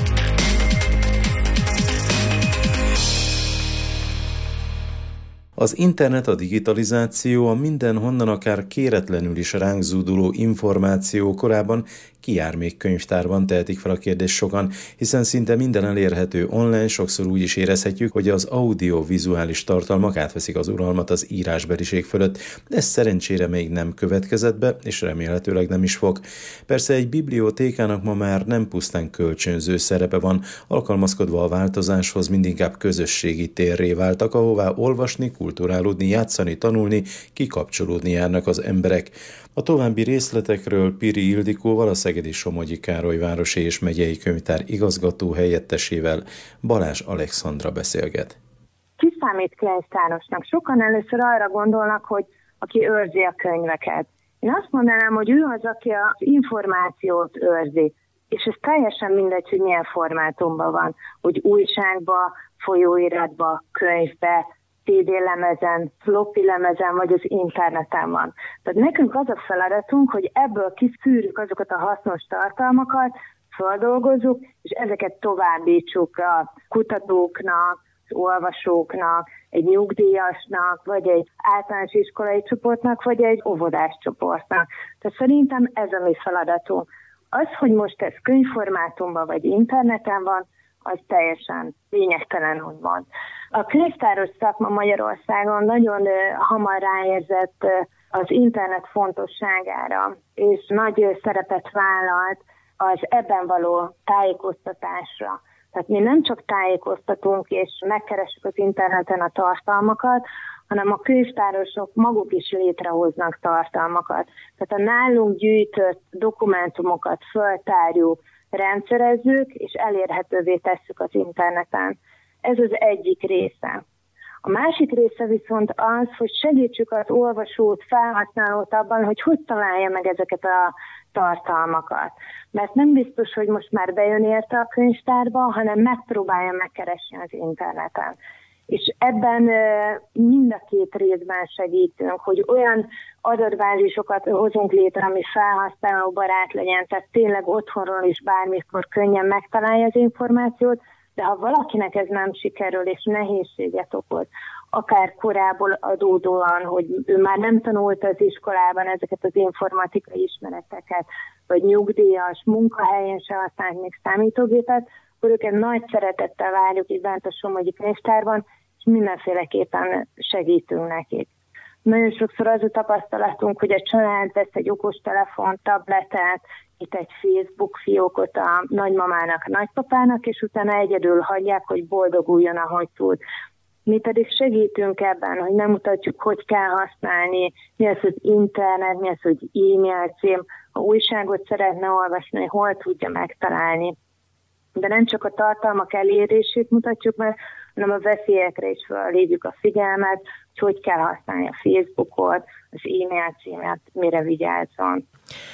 S6: Az internet, a digitalizáció, a mindenhonnan akár kéretlenül is ránk zúduló információ korában ki jár még könyvtárban, tehetik fel a kérdést sokan, hiszen szinte minden elérhető online, sokszor úgy is érezhetjük, hogy az audiovizuális tartalmak átveszik az uralmat az írásbeliség fölött, de ez szerencsére még nem következett be, és remélhetőleg nem is fog. Persze egy bibliotékának ma már nem pusztán kölcsönző szerepe van, alkalmazkodva a változáshoz mindinkább közösségi térré váltak, ahová olvasni, kulturálódni, játszani, tanulni, kikapcsolódni járnak az emberek. A további részletekről Piri Ildikóval, a Szegedi Somogyi Károly városi és megyei könyvtár igazgató helyettesével, Balázs Alexandra beszélget.
S10: Ki számít könyvtárosnak? Sokan először arra gondolnak, hogy aki őrzi a könyveket. Én azt mondanám, hogy ő az, aki az információt őrzi. És ez teljesen mindegy, hogy milyen formátumban van. Hogy újságba, folyóiratba, könyvbe, cé dé lemezen, floppy lemezen, vagy az interneten van. Tehát nekünk az a feladatunk, hogy ebből kiszűrjük azokat a hasznos tartalmakat, feldolgozzuk, és ezeket továbbítsuk a kutatóknak, az olvasóknak, egy nyugdíjasnak, vagy egy általános iskolai csoportnak, vagy egy óvodás csoportnak. Tehát szerintem ez a mi feladatunk. Az, hogy most ez könyvformátumban vagy interneten van, az teljesen lényegtelen, úgymond. A könyvtáros szakma Magyarországon nagyon hamar ráérzett az internet fontosságára, és nagy szerepet vállalt az ebben való tájékoztatásra. Tehát mi nem csak tájékoztatunk és megkeressük az interneten a tartalmakat, hanem a könyvtárosok maguk is létrehoznak tartalmakat. Tehát a nálunk gyűjtött dokumentumokat föltárjuk, rendszerezzük és elérhetővé tesszük az interneten. Ez az egyik része. A másik része viszont az, hogy segítsük az olvasót, felhasználót abban, hogy hogy találja meg ezeket a tartalmakat. Mert nem biztos, hogy most már bejön érte a könyvtárba, hanem megpróbálja megkeresni az interneten. És ebben mind a két részben segítünk, hogy olyan adatbázisokat hozunk létre, ami felhasználóbarát legyen, tehát tényleg otthonról is bármikor könnyen megtalálja az információt, de ha valakinek ez nem sikerül és nehézséget okoz, akár korából adódóan, hogy ő már nem tanult az iskolában ezeket az informatikai ismereteket, vagy nyugdíjas, munkahelyen se használják még számítógépet, akkor őket nagy szeretettel várjuk itt bent a Somogyi Könyvtárban, és mindenféleképpen segítünk nekik. Nagyon sokszor az a tapasztalatunk, hogy a család vesz egy okostelefon, tabletet, itt egy Facebook fiókot a nagymamának, a nagypapának, és utána egyedül hagyják, hogy boldoguljon, ahogy tud. Mi pedig segítünk ebben, hogy nem mutatjuk, hogy kell használni, mi az az internet, mi az, hogy e-mail cím, ha újságot szeretne olvasni, hol tudja megtalálni. De nem csak a tartalmak elérését mutatjuk meg, hanem a veszélyekre is felhívjuk a figyelmet, hogy hogy kell használni a Facebookot, az e-mail címet, mire vigyázzon.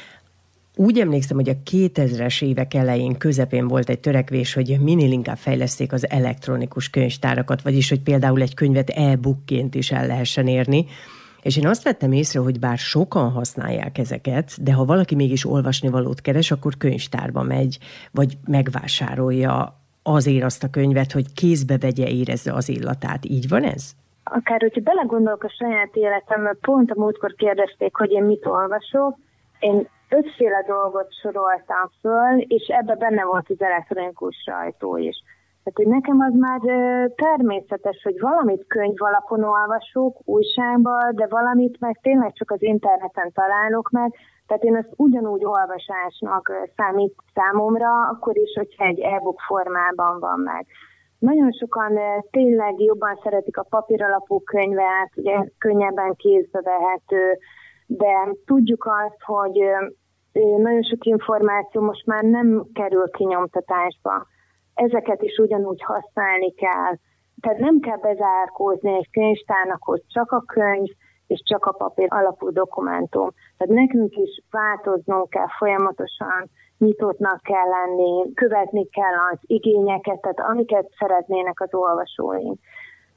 S11: Úgy emlékszem, hogy a kétezres évek elején, közepén volt egy törekvés, hogy minél inkább fejleszték az elektronikus könyvtárakat, vagyis hogy például egy könyvet e-bookként is el lehessen érni. És én azt vettem észre, hogy bár sokan használják ezeket, de ha valaki mégis olvasnivalót keres, akkor könyvtárba megy, vagy megvásárolja azért azt a könyvet, hogy kézbe vegye, érezze az illatát. Így van ez?
S10: Akár, hogyha belegondolok a saját életembe, pont a múltkor kérdezték, hogy én mit olvasok, én ötféle dolgot soroltam föl, és ebben benne volt az elektronikus sajtó is. Tehát, hogy nekem az már természetes, hogy valamit könyv alapon olvasok, újságban, de valamit meg tényleg csak az interneten találok meg, tehát én ezt ugyanúgy olvasásnak számít számomra, akkor is, hogyha egy e-book formában van meg. Nagyon sokan tényleg jobban szeretik a papíralapú könyvet, ugye könnyebben kézbe vehető, de tudjuk azt, hogy nagyon sok információ most már nem kerül kinyomtatásba. Ezeket is ugyanúgy használni kell. Tehát nem kell bezárkózni egy könyvtárnak, hogy csak a könyv és csak a papír alapú dokumentum. Tehát nekünk is változnunk kell folyamatosan, nyitottnak kell lenni, követni kell az igényeket, tehát amiket szeretnének az olvasóink.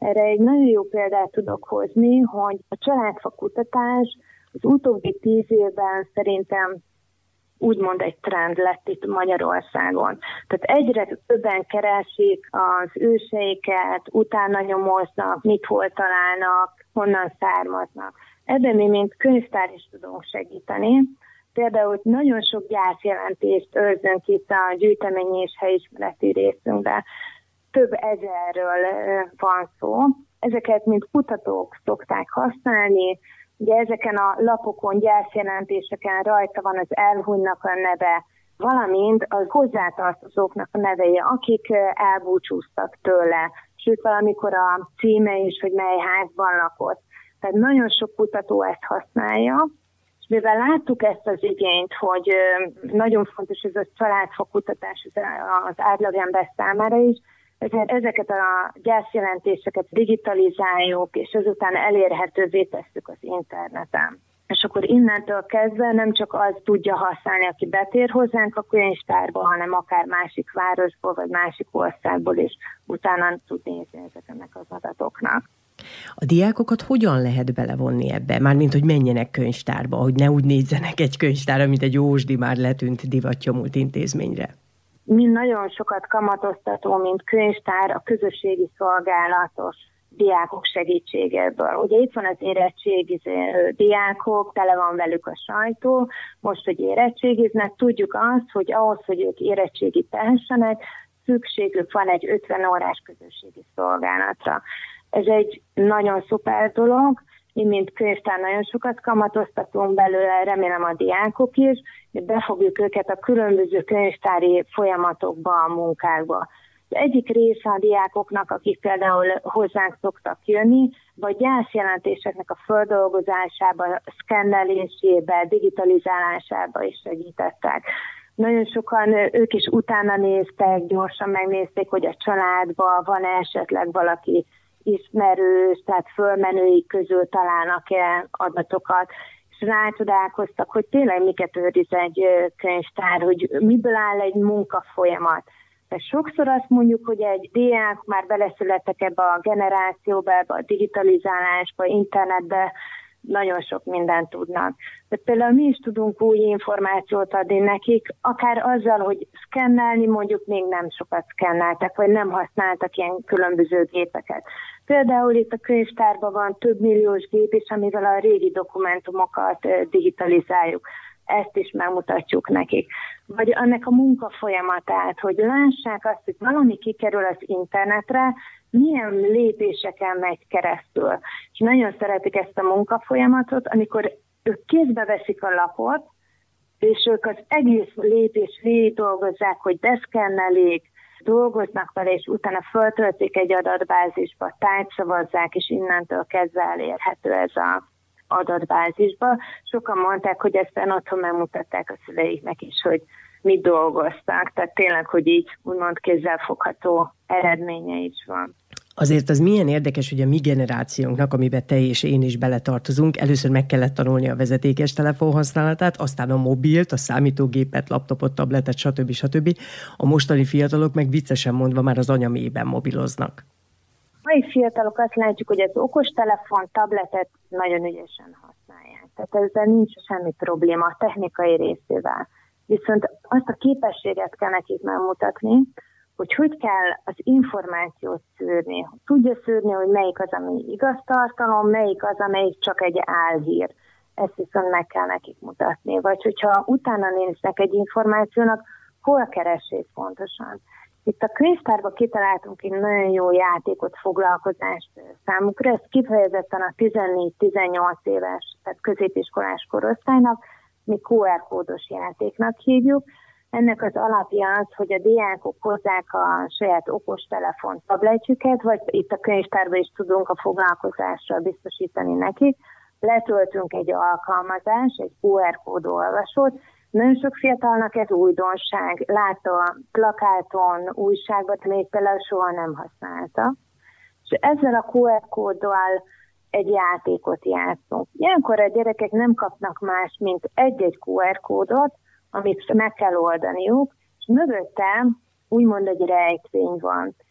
S10: Erre egy nagyon jó példát tudok hozni, hogy a családfa kutatás az utóbbi tíz évben szerintem úgymond egy trend lett itt Magyarországon. Tehát egyre többen keresik az őseiket, utána nyomoznak, mit hol találnak, honnan származnak. Ebben mi, mint könyvtár is tudunk segíteni. Például nagyon sok gyászjelentést őrzünk itt a gyűjteményi és helyismereti részünkben. Több ezerről van szó. Ezeket, mint kutatók szokták használni. Ugye ezeken a lapokon, gyászjelentéseken rajta van az elhunynak a neve, valamint az hozzátartozóknak a nevei, akik elbúcsúztak tőle, sőt valamikor a címe is, hogy mely házban lakott. Tehát nagyon sok kutató ezt használja, és mivel láttuk ezt az igényt, hogy nagyon fontos ez a családfa kutatás az átlagember számára is, ezért ezeket a gyászjelentéseket digitalizáljuk, és ezután elérhetővé tesszük az interneten. És akkor innentől kezdve nem csak az tudja használni, aki betér hozzánk a könyvtárba, hanem akár másik városból, vagy másik országból is utána tud nézni ezeknek az adatoknak.
S11: A diákokat hogyan lehet belevonni ebbe? Mármint, hogy menjenek könyvtárba, hogy ne úgy nézzenek egy könyvtárra, mint egy ósdi már letűnt divattyomult intézményre.
S10: Mi nagyon sokat kamatoztató, mint könyvtár, a közösségi szolgálatos diákok segítségéből. Ugye itt van az érettségiző diákok, tele van velük a sajtó, most, hogy érettségiznek, tudjuk azt, hogy ahhoz, hogy ők érettségit tehessenek, szükségük van egy ötven órás közösségi szolgálatra. Ez egy nagyon szuper dolog, mi, mint könyvtár nagyon sokat kamatoztatunk belőle, remélem a diákok is, hogy befogjuk őket a különböző könyvtári folyamatokba, a munkákba. Az egyik része a diákoknak, akik például hozzánk szoktak jönni, vagy gyászjelentéseknek a földolgozásába, szkennelésébe, digitalizálásába is segítettek. Nagyon sokan ők is utána néztek, gyorsan megnézték, hogy a családban van esetleg valaki ismerős, tehát fölmenőik közül találnak-e adatokat, és rácsodálkoztak, hogy tényleg miket őriz egy könyvtár, hogy miből áll egy munkafolyamat. Tehát sokszor azt mondjuk, hogy egy diák már beleszülettek ebbe a generációba, ebbe a digitalizálásba, internetbe, nagyon sok mindent tudnak. De például mi is tudunk új információt adni nekik, akár azzal, hogy szkennelni mondjuk még nem sokat szkenneltek, vagy nem használtak ilyen különböző gépeket. Például itt a könyvtárban van több milliós gép is, amivel a régi dokumentumokat digitalizáljuk. Ezt is megmutatjuk nekik. Vagy annak a munkafolyamatát, hogy lássák azt, hogy valami kikerül az internetre, milyen lépéseken megy keresztül. És nagyon szeretik ezt a munkafolyamatot, amikor ők kézbe veszik a lapot, és ők az egész lépés végig dolgozzák, hogy beszkennelik, dolgoznak vele, és utána föltöltik egy adatbázisba, tárgyszavazzák, és innentől kezdve elérhető ez az adatbázisba. Sokan mondták, hogy ezt otthon megmutatták a szüleiknek is, hogy mit dolgoztak. Tehát tényleg, hogy így úgymond kézzelfogható eredménye is van.
S11: Azért az milyen érdekes, hogy a mi generációnknak, amiben te és én is beletartozunk, először meg kellett tanulni a vezetékes telefon használatát, aztán a mobilt, a számítógépet, laptopot, tabletet, stb. stb. A mostani fiatalok meg viccesen mondva már az anyaméjében mobiloznak.
S10: A mai fiatalok azt látjuk, hogy az okostelefon, tabletet nagyon ügyesen használják. Tehát ezzel nincs semmi probléma a technikai részével. Viszont azt a képességet kell nekik megmutatni, hogy hogy kell az információt szűrni. Tudja szűrni, hogy melyik az, ami igaz tartalom, melyik az, amelyik csak egy álhír. Ezt viszont meg kell nekik mutatni. Vagy hogyha utána néznek egy információnak, hol keressék pontosan. Itt a könyvtárban kitaláltunk egy nagyon jó játékot, foglalkozást számukra. Ez kifejezetten a tizennégy-tizennyolc éves, tehát középiskolás korosztálynak, mi kú er kódos játéknak hívjuk. Ennek az alapja az, hogy a diákok hozzák a saját okostelefon tabletjüket, vagy itt a könyvtárban is tudunk a foglalkozásra biztosítani nekik. Letöltünk egy alkalmazást, egy kú er kód olvasót. Nagyon sok fiatalnak ez újdonság. Látta a plakáton, újságban, még például soha nem használta. És ezzel a kú er kóddal egy játékot játszunk. Ilyenkor a gyerekek nem kapnak más, mint egy-egy kú er kódot, amit meg kell oldaniuk, és mögöttem úgymond egy rejtvény van.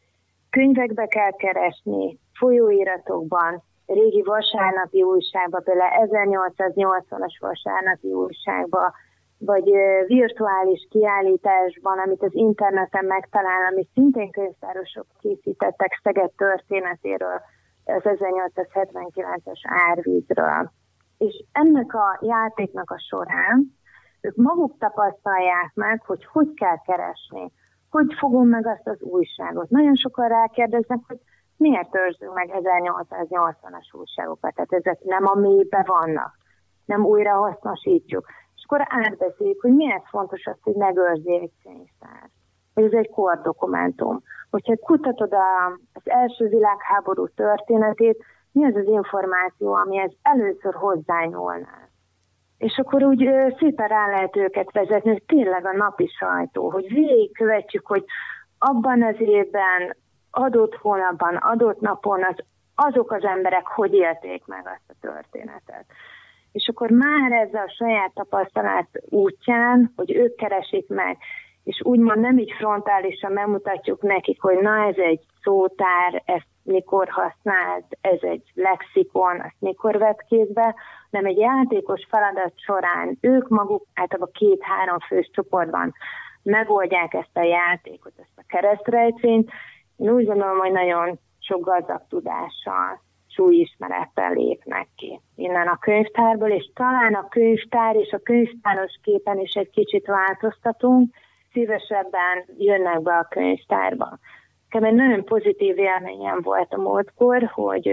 S10: könyvekbe kell keresni, folyóiratokban, régi vasárnapi újságban, például ezernyolcszáznyolcvanas vasárnapi újságban, vagy virtuális kiállításban, amit az interneten megtalál, amit szintén könyvtárosok készítettek Szeged történetéről, az ezernyolcszázhetvenkilences árvízről. És ennek a játéknak a során ők maguk tapasztalják meg, hogy hogy kell keresni, hogy fogom meg azt az újságot. Nagyon sokan rákérdeznek, hogy miért őrzünk meg ezernyolcszáznyolcvanas újságokat, tehát ezek nem a mélybe vannak, nem újra hasznosítjuk. És akkor átbeszéljük, hogy miért fontos az, hogy megőrzi egy könyvtár. Ez egy kordokumentum. Hogyha kutatod az első világháború történetét, mi az az információ, amihez először hozzányúlnál. És akkor úgy szépen rá lehet őket vezetni, hogy tényleg a napi sajtó, hogy végigkövetjük, hogy abban az évben, adott hónapban, adott napon az, azok az emberek hogy élték meg azt a történetet. És akkor már ezzel a saját tapasztalat útján, hogy ők keresik meg, és úgymond nem így frontálisan megmutatjuk nekik, hogy na ez egy szótár, ezt mikor használt, ez egy lexikon, azt mikor vett kézbe, hanem egy játékos feladat során ők maguk általában két-három fős csoportban megoldják ezt a játékot, ezt a keresztrejtvényt. Én úgy gondolom, hogy nagyon sok gazdag tudással, súlyismerettel lépnek ki innen a könyvtárból, és talán a könyvtár és a könyvtáros képen is egy kicsit változtatunk, szívesebben jönnek be a könyvtárba. Nekem egy nagyon pozitív élményem volt a múltkor, hogy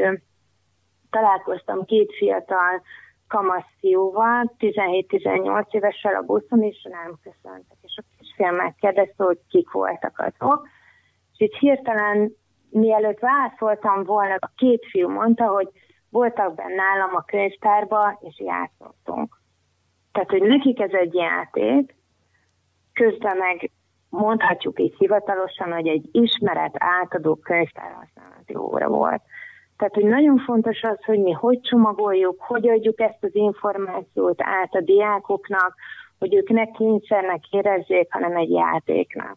S10: találkoztam két fiatal kamasz fiúval, tizenhét-tizennyolc évessel a buszon, és nem köszöntek. És a kisfiam megkérdezte, hogy kik voltak azok. És így hirtelen, mielőtt válaszoltam volna, a két fiú mondta, hogy voltak benne nálam a könyvtárba, és játszottunk. Tehát, hogy nekik ez egy játék, közben meg mondhatjuk így hivatalosan, hogy egy ismeret átadó könyvtárhasználati óra volt. Tehát, hogy nagyon fontos az, hogy mi hogy csomagoljuk, hogy adjuk ezt az információt át a diákoknak, hogy ők ne kényszernek érezzék, hanem egy játéknak.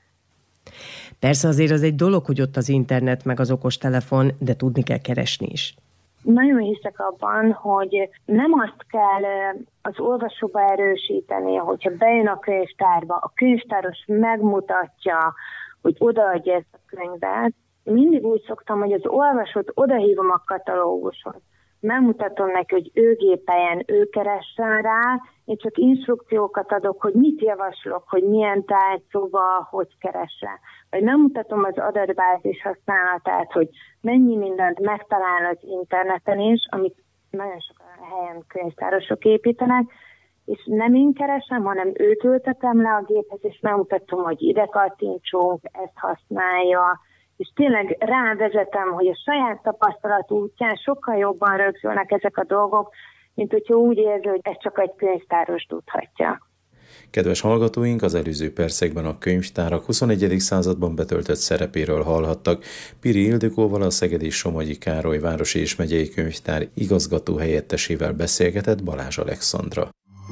S11: Persze azért az egy dolog, hogy ott az internet meg az okostelefon, de tudni kell keresni is.
S10: Nagyon hiszek abban, hogy nem azt kell az olvasóba erősíteni, hogyha bejön a könyvtárba, a könyvtáros megmutatja, hogy odaadja ezt a könyvet. Mindig úgy szoktam, hogy az olvasót odahívom a katalógushoz. Megmutatom neki, hogy ő gépeljen, ő keressen rá, én csak instrukciókat adok, hogy mit javaslok, hogy milyen tárgyszóval, hogy keresse. Vagy megmutatom az adatbázis használatát, hogy mennyi mindent megtalál az interneten is, amit nagyon sok helyen könyvtárosok építenek, és nem én keresem, hanem őt ültetem le a géphez, és megmutatom, hogy ide kattintsunk, ezt használja, és tényleg rávezetem, hogy a saját tapasztalat útján sokkal jobban rögzülnek ezek a dolgok, mint hogyha úgy érzi, hogy ez csak egy könyvtáros tudhatja.
S6: Kedves hallgatóink, az előző percekben a könyvtárak huszonegyedik században betöltött szerepéről hallhattak. Piri Ildikóval, a Szegedi Somogyi Károly városi és megyei könyvtár igazgató helyettesével beszélgetett Balázs Alexandra.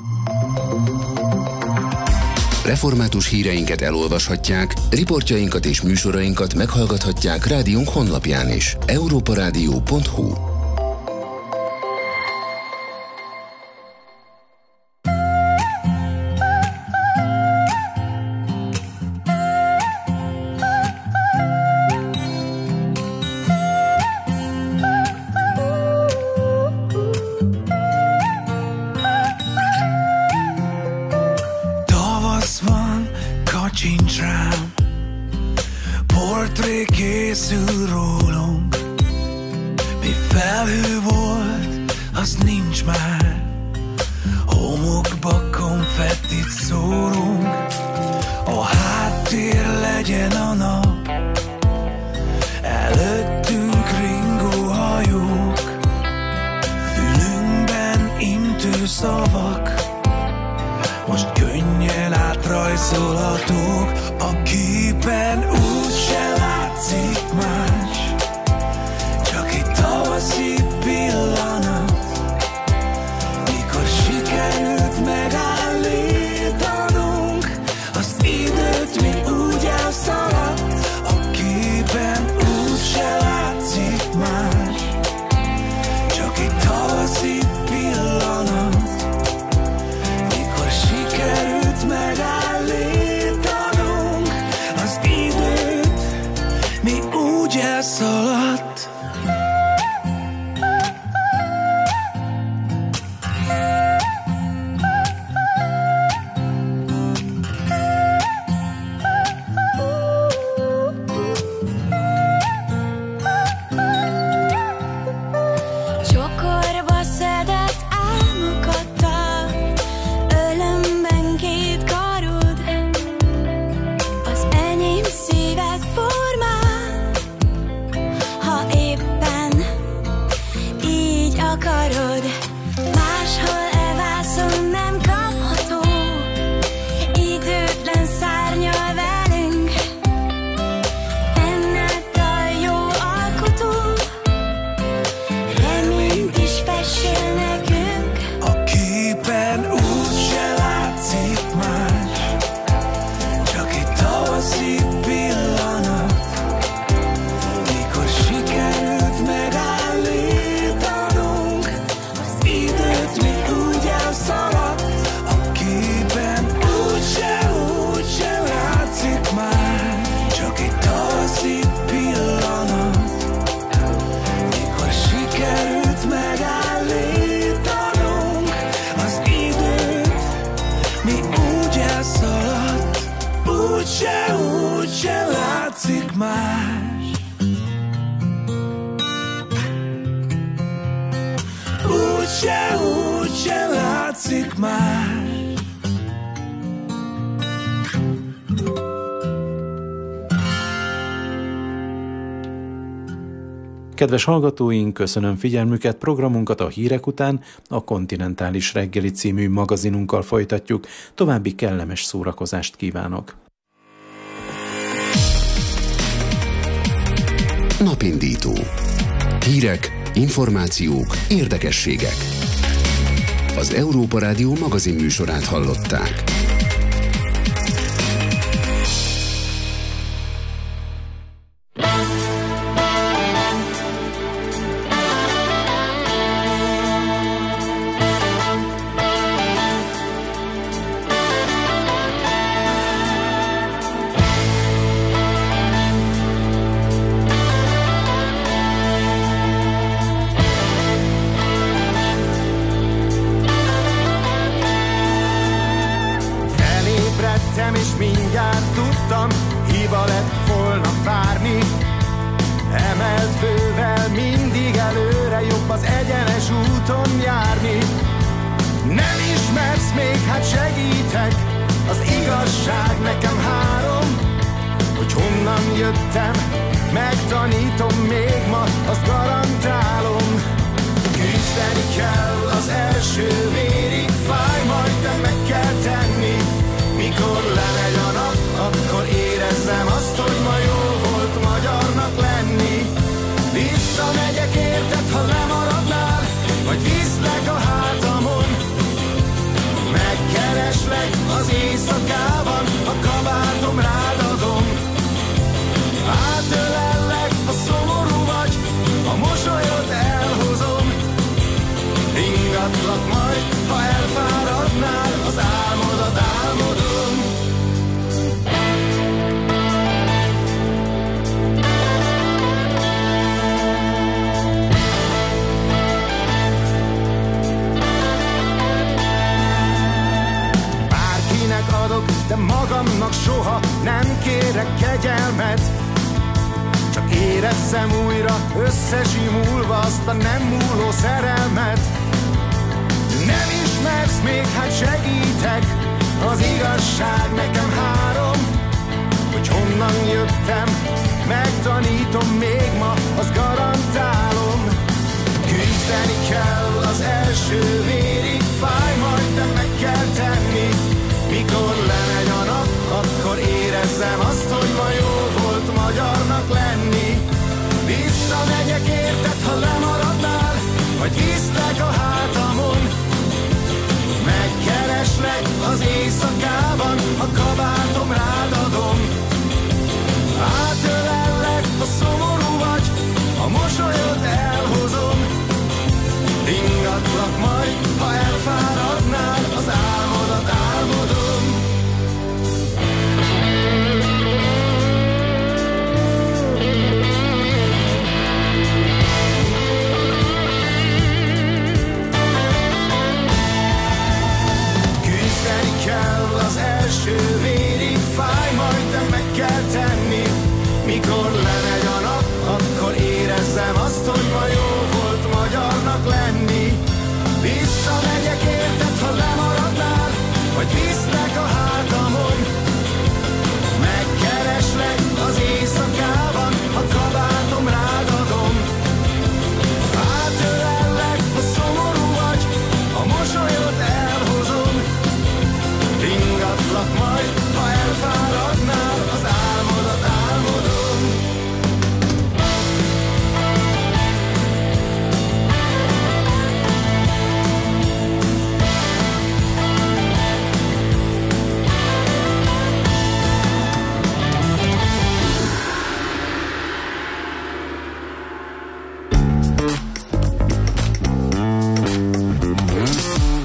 S1: Református híreinket elolvashatják, riportjainkat és műsorainkat meghallgathatják rádiónk honlapján is. európa rádió pont hu.
S7: Kacsincs rám, portré készül rólunk. Mi felhő volt, az nincs már. Homokba konfettit szórunk. A háttér legyen a nap, előttünk ringó hajók, fülünkben intő szavak, most könnyen átrajzolhatók. A képen úgyse látszik más, csak egy tavaszi pillanat, mikor sikerült megállítanunk az időt, mi úgy elszaladt. A képen
S8: akarod, máshol elvászon, nem kapható. Időtlen szárnyal velünk, ennáltal jó alkotó. Reményt is fessél nekünk.
S7: A képen úgyse látszik más, csak egy tavaszi pillanat, mikor sikerült megállítanunk az időt, mi úgy elszaladt. A képen úgyse, úgyse látszik már, csak egy tavaszi pillanat, mikor sikerült megállítanunk az időt, mi úgy elszaladt. Úgyse, úgyse látszik más. Úgyse, úgyse látszik más.
S6: Kedves hallgatóink, köszönöm figyelmüket, programunkat a hírek után a Kontinentális Reggeli című magazinunkkal folytatjuk. További kellemes szórakozást kívánok!
S1: Napindító. Hírek, információk, érdekességek. Az Európa Rádió magazin műsorát hallották.
S7: De magamnak soha nem kérek kegyelmet, csak érezzem újra összesimulva azt a nem múló szerelmet. Nem ismersz még, hát segítek, az igazság nekem három, hogy honnan jöttem, megtanítom még ma, azt garantálom. Küzdeni kell az első vérig, fáj, majd de meg kell tenni. Mikor lemegy a nap, akkor érezzem azt, hogy ma jó volt magyarnak lenni. Visszamegyek érted, ha lemaradnál, vagy viszlek a hátamon. Megkereslek az éjszakában, a kabátom rád adom. Átölellek, ha szomorú vagy, a mosolyod elhozom. Ringatlak majd, ha elfáradnál, az álmodat álmodom. Küzdeni kell az első vérig, fáj, majd de meg kell tenni. Mikor lemegy a nap, akkor érezzem azt, hogy majd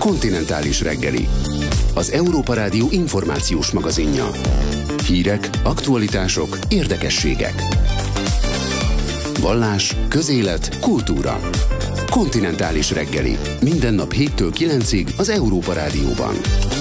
S1: Kontinentális reggeli. Az Európa Rádió információs magazinja. Hírek, aktualitások, érdekességek. Vallás, közélet, kultúra. Kontinentális reggeli. Minden nap héttől kilencig az Európa Rádióban.